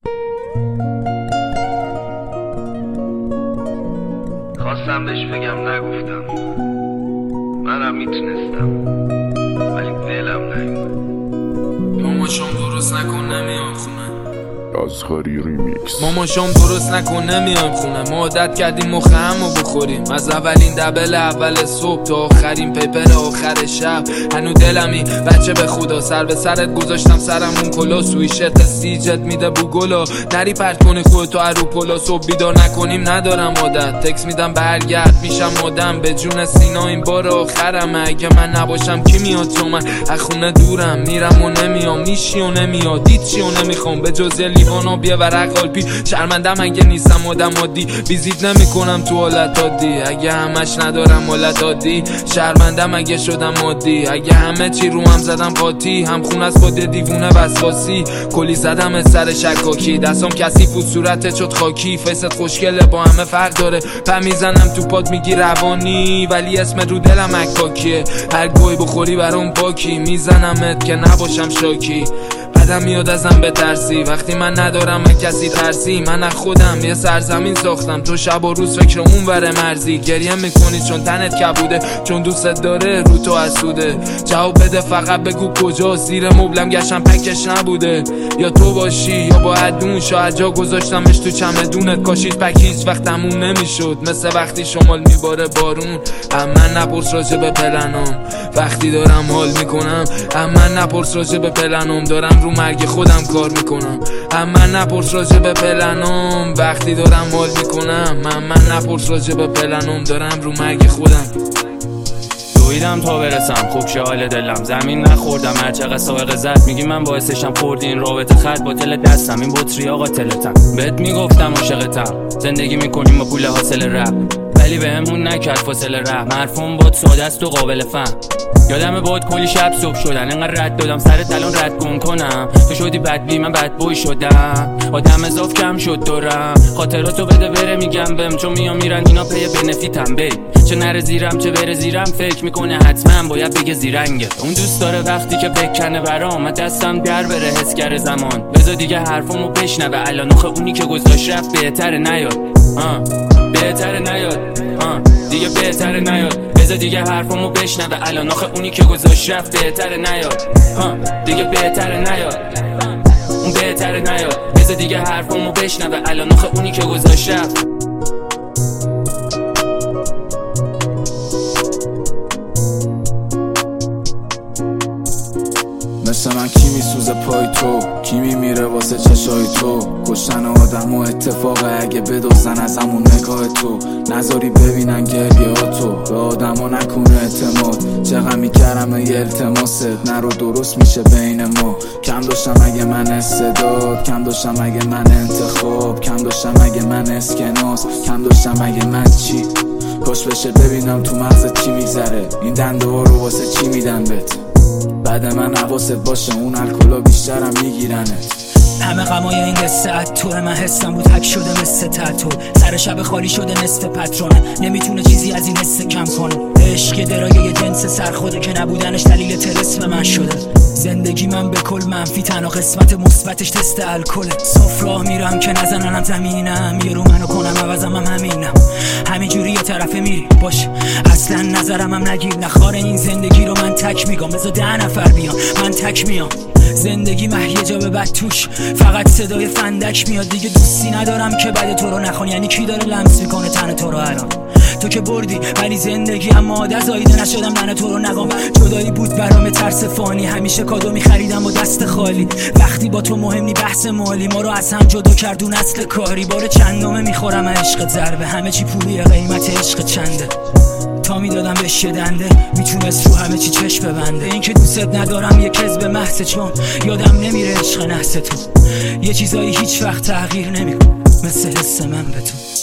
خواستم بهش بگم نگفتم، منم میتونستم ولی دلم نیومد. ماما شام درست نکن نمیام خونه. رازخاری ریمیکس. ماما شام درست نکن نمیام خونه. ما عادت کردیم مخ همو بخوریم، از اولین دبل اول صبح تا آخرین پیپر آخر شب. هنو دلمی بچه به خدا، سر به سرت گذاشتم سرمون کلا. سویشت سیجت میده بو گلا، نری پرت کنی خودتو ارو پلا. صبح بیدار نکنیم ندارم عادت، تکس میدم برگرد میشم مادم. به جون سینا این بار آخرم، اگه من نباشم کی میاد؟ چون من از خونه دورم، میرم و نمیام، نیشی و نمیاد، هیچی و نمیخوام به جز لیوانو بیا ورق قلبی. شرمندم اگه نیستم آدم عادی، ویزیت نمیکنم تو حالت عادی. اگه همش ندارم حالت عادی، شرمندم اگه شدم عادی. اگه همه چی رو هم زدم قاطی، هم خون از خود دیوونه وسواسی. کلی زدم از سر شکاکی، دستام کثیف بود صورتت شد خاکی. فیست خوشگله با همه فرق داره، پم میزنم تو پاد میگی روانی، ولی اسم رو دلم عکاکیه. هر گوی بخوری برام باکی، میزنمت که نباشم شاکی. بعدم میاد ازم بترسی وقتی من ندارم من کسی ترسی. من از خودم یه سرزمین ساختم، تو شب و روز فکر اون وره مرزی. گریه میکنی چون تنت کبوده، چون دوستت داره رو تو حسوده. جواب بده فقط بگو کجا، زیر مبلم گشتم پکش نبوده. یا تو باشی یا باید اون، شاید جا گذاشتمش تو چمدونت. کاشید پکیج وقتمون نمیشد، مثل وقتی شمال میباره بارون. من نپرس راجع به پلنام وقتی دارم حال میکنم. من نپرس راجع به پلنام دارم رو مرگ خودم کار میکنم. من نپرس راجع به پلنام وقتی دارم حال میکنم. من نپرس راجع به پلنام دارم رو مرگ خودم. دویدم تا برسم خوب شه حال دلم، زمین نخوردم هرچقدر سائق زد. میگی من باعثشم خوردی این رابطه، خط باطل دستم این بطری آقا تلتم. بهت میگفتم عاشقتم، زندگی میکنیم با پول حاصل رپ، ولی بهمون نکرد فاصله رحم. حرفم باد ساده است و قابل فهم. یادم باد کلی شب صبح شدن، اینقدر رد دادم سرت الان رد کنم. تو شدی بدبی من بدبوی شدم، آدم اضاف کم شد دورم. خاطراتو بده بره میگم بهم، چون میام میرن اینا پی بنفیتم. بی چه نره زیرم چه بره زیرم، فکر میکنه حتما باید بگه زیرنگه. اون دوست داره وقتی که بکنه برام، دستم در بره حسگر زمان. بذار دیگه حرفمو بشنوه الان، آخه اونی که گذاشت رفت بهتره نیاد. بهتره نیاد دیگه بهتره نیاد. بذار دیگه حرفمو بشنوه الان، آخه اونی که گذاشت رفت بهتره نیاد. دیگه بهتره نیاد، اون بهتره نیاد. بذار دیگه حرفمو بشنوه الان، آخه اونی که گذاشت رفت. مثل من کی میسوزه پای تو، کی میمیره واسه چشای تو. کشتن آدم و اتفاقه اگه بدوزن از همون نگاه تو. نذاری ببینن گریه ها تو، به آدم ها نکنه اعتماد. چقدر میکرم یه التماست، نرو درست میشه بین ما. کم داشتم اگه من استعداد، کم داشتم اگه من انتخاب، کم داشتم اگه من اسکناس، کم داشتم اگه من چی. کاش بشه ببینم تو مغزت چی میگذره، این دنده ها رو واسه چی میدن بهت. بعد من حواست باشه اون الکلا بیشترم میگیرنت. همه غمای این قصه طور من حسم بود حک شده مثل تتو. سر شب خالی شده نصف پترونه، نمیتونه چیزی از این حسه کم کنه. عشق درایه جنس سرخوده که نبودنش دلیل طلسم من شده. زندگی من به کل منفی، تنها قسمت مثبتش تست الکله. صاف راه میرم که نزننم زمینم، یه رو منو کنم عوضم هم همینم. همینجوری یه طرفه میری باش، اصلا نظرم هم نگیر. نخواره این زندگی رو من تک میگم، بذار 10 نفر بیان من تک میام. زندگی مهیه جا به بد توش، فقط صدای فندک میاد. دیگه دوستی ندارم که بعد تو رو نخون، یعنی کی داره لمس میکنه تن تو رو الان؟ تو که بردی ولی زندگی اما عادت زایده نشدم من تو رو نگم. جدایی بود برام ترس فانی، همیشه کادو میخریدم و دست خالی. وقتی با تو مهم نی بحث مالی، ما رو از هم جدا کردون اصل کاری. بار چندمه میخورم عشقت ضربه، همه چی پولیه قیمت عشق چنده. تا میدادم به شدنده میتونست رو همه چی چشم ببنده. این که دوست ندارم یه کذب محض، چون یادم نمیره عشق نحس تو. یه چیزایی هیچ وقت تغییر نمیکنه مثل حس من به تو.